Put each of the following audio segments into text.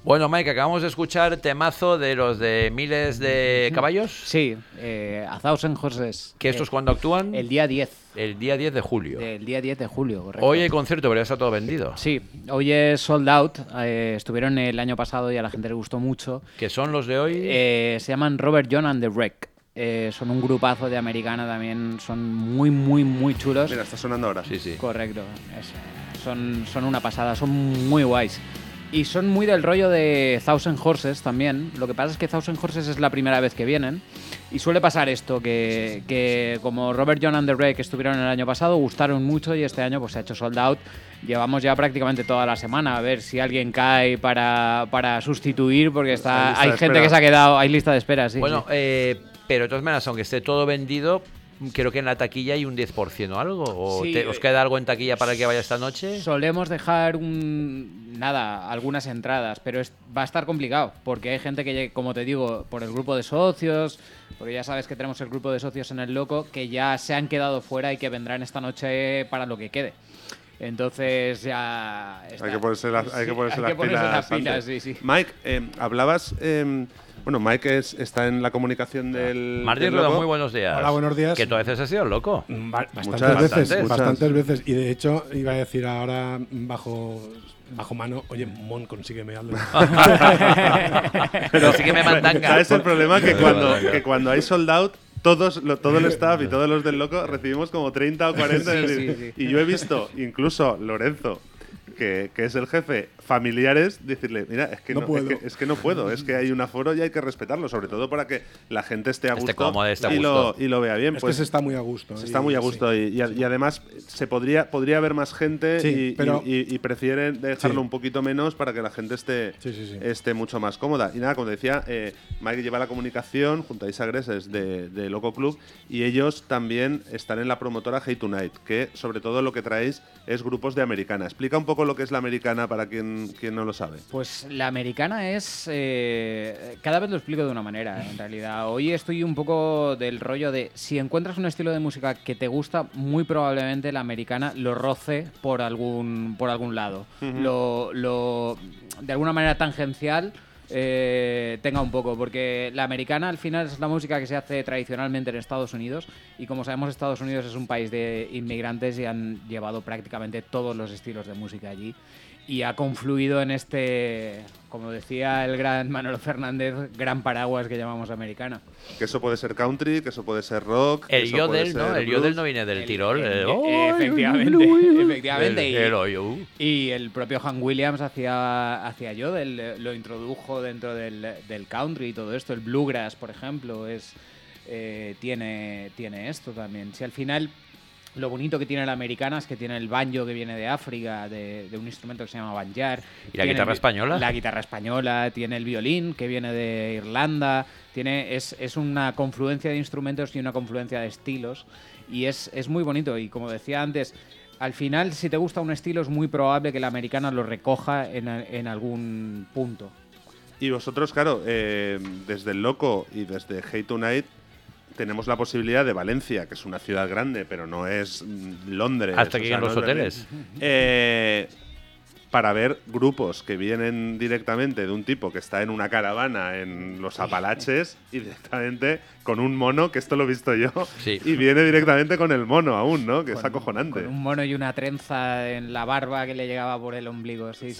Bueno, Mike, acabamos de escuchar temazo de los de Miles de Caballos. Sí, A Thousand Horses. ¿Que estos cuándo actúan? El día 10. El día 10 de julio. El día 10 de julio, correcto. Hoy hay concierto, pero ya está todo vendido. Sí, hoy es sold out. Estuvieron el año pasado y a la gente le gustó mucho. ¿Qué son los de hoy? Se llaman Robert John and the Wreck. Son un grupazo de americana también. Son muy, muy, muy chulos. Mira, está sonando ahora. Sí, sí. Correcto. Son una pasada, son muy guays. Y son muy del rollo de Thousand Horses también. Lo que pasa es que Thousand Horses es la primera vez que vienen. Y suele pasar esto, que como Robert John and the Wreck estuvieron el año pasado, gustaron mucho y este año pues se ha hecho sold out. Llevamos ya prácticamente toda la semana a ver si alguien cae para sustituir, porque hay gente que se ha quedado, hay lista de espera, sí. Bueno, sí. Pero de todas maneras, aunque esté todo vendido, creo que en la taquilla hay un 10% o algo. ¿O Sí, os queda algo en taquilla para el que vaya esta noche? Solemos dejar algunas entradas, pero va a estar complicado, porque hay gente que, como te digo, por el grupo de socios, porque ya sabes que tenemos el grupo de socios en El Loco, que ya se han quedado fuera y que vendrán esta noche para lo que quede. Entonces ya está. Hay que ponerse las pilas. Sí. Mike, hablabas... Bueno, Mike está en la comunicación del Martín Loco. Rodón, muy buenos días. Hola, buenos días. Que tú a veces has sido loco. Bastantes veces. Y de hecho, iba a decir ahora bajo mano, oye, Mon, consígueme algo. Pero sí que me mandanga. ¿Sabes el problema? Que cuando hay sold out, todo el staff y todos los del Loco recibimos como 30 o 40. Sí. Y yo he visto, incluso Lorenzo, que es el jefe, familiares, decirle, mira, es que no puedo, es que hay un aforo y hay que respetarlo, sobre todo para que la gente esté a gusto, y lo vea bien. Pues se está muy a gusto. Se está muy a gusto y además podría haber más gente y prefieren dejarlo un poquito menos para que la gente esté mucho más cómoda. Y nada, como decía, Mike lleva la comunicación junto a Isa Greses de Loco Club y ellos también están en la promotora Hate Tonight, que sobre todo lo que traéis es grupos de americana. Explica un poco lo que es la americana para quien no lo sabe. Pues la americana es... cada vez lo explico de una manera, en realidad. Hoy estoy un poco del rollo de... Si encuentras un estilo de música que te gusta, muy probablemente la americana lo roce por algún lado. Uh-huh. De alguna manera tangencial... tenga un poco, porque la americana al final es la música que se hace tradicionalmente en Estados Unidos y como sabemos Estados Unidos es un país de inmigrantes y han llevado prácticamente todos los estilos de música allí y ha confluido en este, como decía el gran Manolo Fernández, gran paraguas que llamamos americana. Que eso puede ser country, que eso puede ser rock. El yodel, ¿no? El yodel no viene del Tirol. Efectivamente. Y el propio Han Williams hacía yodel, lo introdujo dentro del country y todo esto. El bluegrass, por ejemplo, tiene esto también. Si al final... Lo bonito que tiene la americana es que tiene el banjo que viene de África, de un instrumento que se llama banjar. ¿Y la guitarra española? La guitarra española, tiene el violín que viene de Irlanda, es una confluencia de instrumentos y una confluencia de estilos y es muy bonito. Y como decía antes, al final si te gusta un estilo es muy probable que la americana lo recoja en algún punto. Y vosotros, claro, desde El Loco y desde Hate Tonight, tenemos la posibilidad de Valencia, que es una ciudad grande, pero no es Londres. Hasta aquí en los hoteles. Para ver grupos que vienen directamente de un tipo que está en una caravana en los Apalaches y directamente con un mono, que esto lo he visto yo, y viene directamente con el mono aún, ¿no? Que es acojonante. Con un mono y una trenza en la barba que le llegaba por el ombligo. Sí,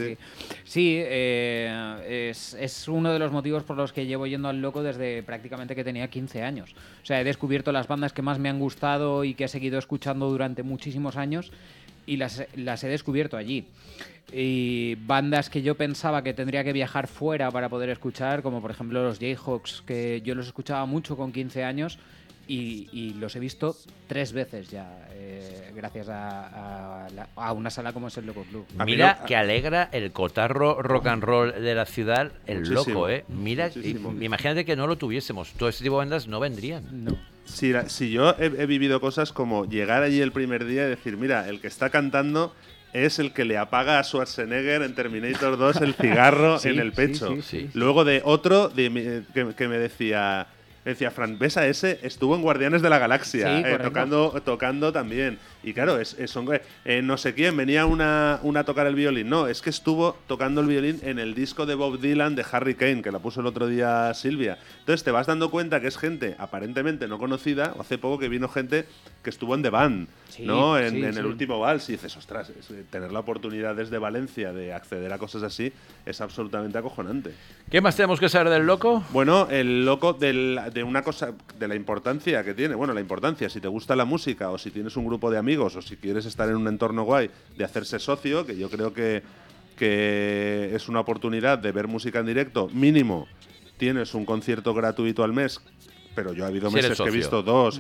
es uno de los motivos por los que llevo yendo al Loco desde prácticamente que tenía 15 años. O sea, he descubierto las bandas que más me han gustado y que he seguido escuchando durante muchísimos años y las he descubierto allí. Y bandas que yo pensaba que tendría que viajar fuera para poder escuchar, como por ejemplo los Jayhawks, que yo los escuchaba mucho con 15 años y los he visto 3 veces ya, gracias a una sala como es el Loco Club. Mira que alegra el cotarro rock and roll de la ciudad, el Muchísimo. Loco, ¿eh? Mira, imagínate que no lo tuviésemos, todo ese tipo de bandas no vendrían. No. Si yo he vivido cosas como llegar allí el primer día y decir, mira, el que está cantando es el que le apaga a Schwarzenegger en Terminator 2 el cigarro en el pecho. Sí. Luego de otro que me decía, Decía, Fran Besa ese estuvo en Guardianes de la Galaxia, sí, tocando también. Y claro, no sé quién venía una a tocar el violín. No, es que estuvo tocando el violín en el disco de Bob Dylan de Harry Kane, que la puso el otro día Silvia. Entonces te vas dando cuenta que es gente aparentemente no conocida. Hace poco que vino gente que estuvo en The Band, ¿no? En el último vals. Y dices, ostras, tener la oportunidad desde Valencia de acceder a cosas así es absolutamente acojonante. ¿Qué más tenemos que saber del loco? Bueno, el loco de una cosa, de la importancia que tiene. Bueno, la importancia, si te gusta la música o si tienes un grupo de amigos o si quieres estar en un entorno guay, de hacerse socio, que yo creo que es una oportunidad de ver música en directo. Mínimo, tienes un concierto gratuito al mes, pero yo ha habido meses que he visto 2,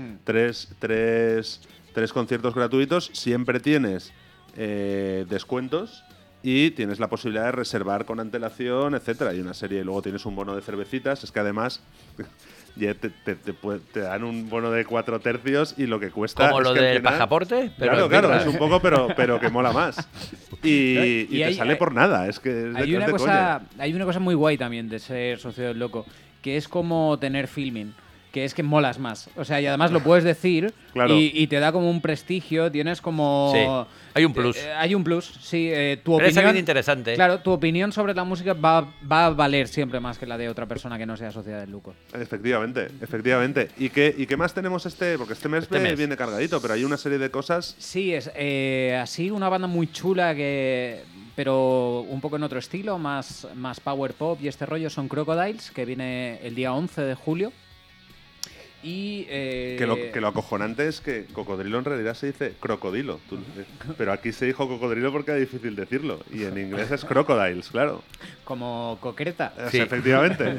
3 conciertos gratuitos. Siempre tienes descuentos y tienes la posibilidad de reservar con antelación, etcétera. Y una serie, y luego tienes un bono de cervecitas. Es que además ya te dan un bono de 4 tercios y lo que cuesta. Como es lo que del pasaporte. Pero claro, es un poco, pero que mola más. Y te sale por nada. Es que hay una cosa muy guay también de ser socio del loco, que es como tener filming. Que es que molas más. O sea, y además lo puedes decir y te da como un prestigio, tienes como... Sí, hay un plus. Hay un plus, sí. Tu opinión, opinión es interesante. Claro, tu opinión sobre la música va a valer siempre más que la de otra persona que no sea socia del loco. Efectivamente. ¿Y qué más tenemos Porque este mes viene cargadito, pero hay una serie de cosas... Sí, es así una banda muy chula pero un poco en otro estilo, más power pop y este rollo, son Crocodiles, que viene el día 11 de julio. Y, que lo acojonante es que cocodrilo en realidad se dice crocodilo. Pero aquí se dijo cocodrilo porque es difícil decirlo. Y en inglés es crocodiles, claro. Como concreta. Sí. Efectivamente.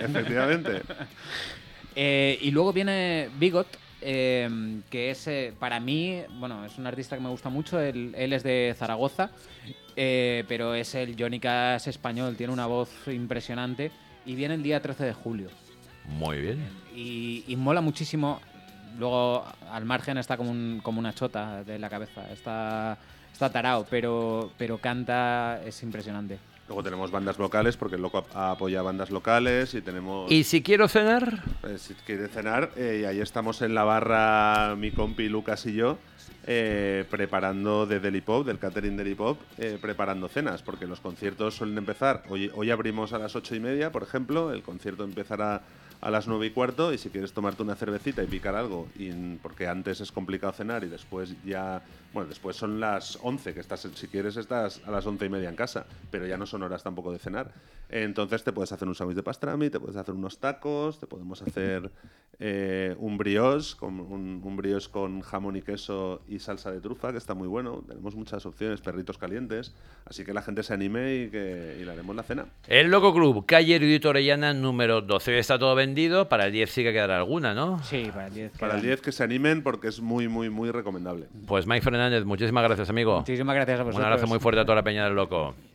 Y luego viene Bigot, que es, para mí, bueno, es un artista que me gusta mucho. Él es de Zaragoza, pero es el Johnny Cash español. Tiene una voz impresionante. Y viene el día 13 de julio. Muy bien. Y mola muchísimo. Luego, al margen, está como una chota de la cabeza. Está tarao, pero canta, es impresionante. Luego tenemos bandas locales, porque el loco apoya bandas locales y tenemos... ¿Y si quiero cenar? Si quiere cenar, y ahí estamos en la barra, mi compi Lucas y yo, preparando de Delipop, del catering Delipop, preparando cenas, porque los conciertos suelen empezar. Hoy abrimos a las 8:30, por ejemplo, el concierto empezará a las 9:15, y si quieres tomarte una cervecita y picar algo, porque antes es complicado cenar y después después son las 11, que si quieres estás a las 11:30 en casa, pero ya no son horas tampoco de cenar. Entonces te puedes hacer un sándwich de pastrami, te puedes hacer unos tacos, te podemos hacer un brioche con jamón y queso y salsa de trufa, que está muy bueno. Tenemos muchas opciones, perritos calientes, así que la gente se anime y le haremos la cena. El Loco Club, calle Erudito Orellana, número 12. Está todo vendido, para el 10 sí que quedará alguna, ¿no? Sí, para el 10. Para el 10 que se animen, porque es muy, muy, muy recomendable. Pues Mike Fernández, muchísimas gracias, amigo. Muchísimas gracias a vosotros. Un abrazo muy fuerte a toda la peña del Loco.